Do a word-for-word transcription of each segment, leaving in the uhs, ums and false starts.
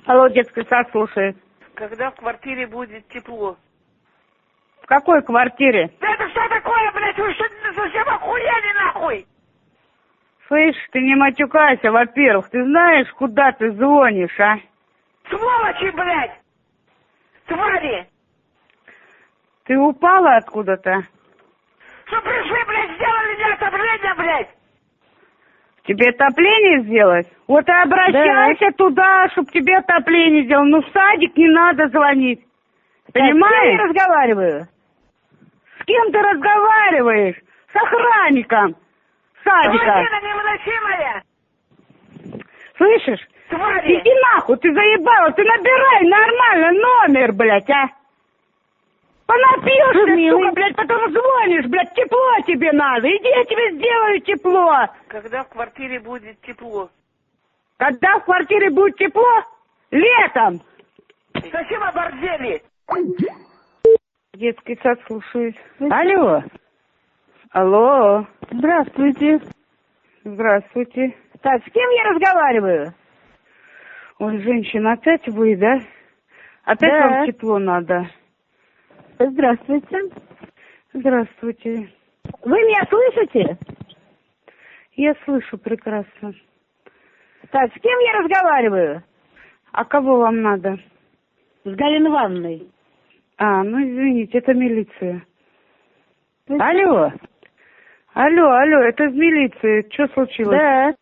Алло, детский сад слушает. Когда в квартире будет тепло? В какой квартире? Да это что такое, блядь? Вы что совсем охуели нахуй? Слышь, ты не матюкайся, во-первых. Ты знаешь, куда ты звонишь, а? Сволочи, блядь! Твари! Ты упала откуда-то? Что пришли, блядь, сделали мне отопление, блядь? Тебе отопление сделать? Вот и обращайся да. туда, чтобы тебе отопление сделал. Ну в садик не надо звонить. Понимаешь? С кем я разговариваю? С кем ты разговариваешь? С охранником садика. Мужчина невыносимая! Слышишь? Твари! Иди нахуй, ты заебала. Ты набирай нормально номер, блядь, а? Понапьешься, ну, сука, блядь, потом звонишь, блядь, тепло тебе надо. Иди, я тебе сделаю тепло. Когда в квартире будет тепло? Когда в квартире будет тепло? Летом. Зачем оборзели? Детский сад слушает. Алло. Алло. Здравствуйте. Здравствуйте. Так, с кем я разговариваю? Ой, женщина, опять вы, да? Опять да. вам тепло надо. Здравствуйте. Здравствуйте. Вы меня слышите? Я слышу прекрасно. Так, с кем я разговариваю? А кого вам надо? С Галиной Ивановной. А, ну извините, это милиция. Алло. Алло, алло, это из милиции. Что случилось? Да.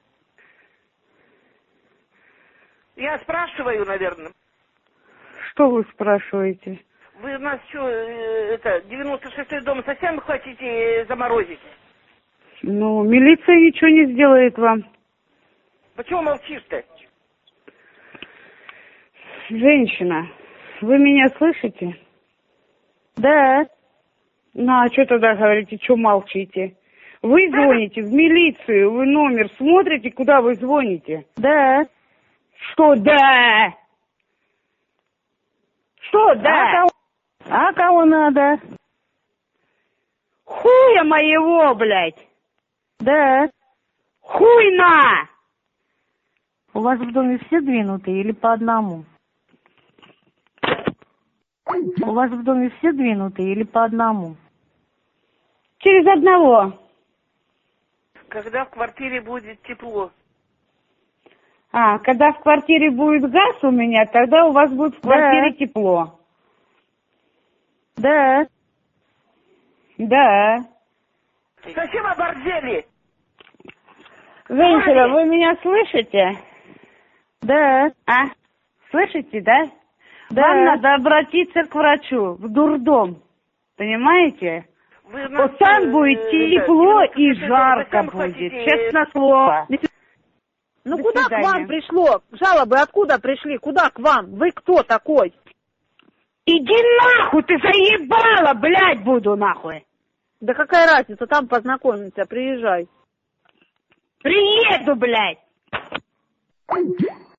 Я спрашиваю, наверное. Что вы спрашиваете? Вы у нас что, это, девяносто шестой дом совсем хотите заморозить? Ну, милиция ничего не сделает вам. Почему молчишь-то? Женщина, вы меня слышите? Да. Ну, а что тогда говорите, что молчите? Вы звоните в милицию, вы номер смотрите, куда вы звоните? Да. Что да? Что да? А кого, а кого надо? Хуя моего, блядь! Да. Хуй на! У вас в доме все двинутые или по одному? У вас в доме все двинутые или по одному? Через одного. Когда в квартире будет тепло? А, когда в квартире будет газ у меня, тогда у вас будет в квартире да. тепло. Да. Да. Зачем оборзели? Женщина, вы меня слышите? Да. А? Слышите, да? Да. Вам надо обратиться к врачу, в дурдом. Понимаете? Вы нас, вот там будет тепло это, и жарко будет. хотите... Честно слово. Ну До куда свидания. к вам пришло? Жалобы откуда пришли? Куда к вам? Вы кто такой? Иди нахуй, ты заебала, блядь, буду нахуй. Да какая разница, там познакомимся, приезжай. Приеду, блядь.